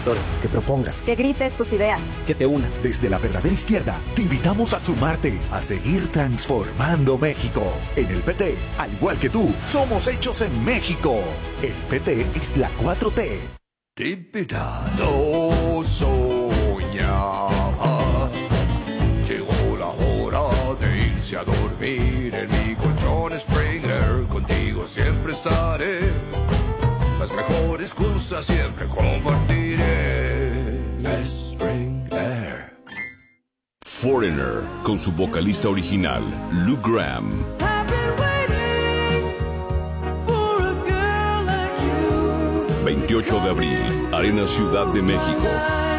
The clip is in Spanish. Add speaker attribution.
Speaker 1: Que propongas,
Speaker 2: Que grites tus ideas.
Speaker 1: que te unas.
Speaker 3: Desde la verdadera izquierda, te invitamos a sumarte, a seguir transformando México. En el PT, al igual que tú, somos hechos en México. El PT es la 4T.
Speaker 4: Típida no soñaba. Llegó la hora de irse a dormir en mi colchón Springer. Contigo siempre estaré. Las mejores cosas siempre compartiré. Springer.
Speaker 5: Foreigner, con su vocalista original, Luke Graham. 28 de abril, Arena Ciudad de México.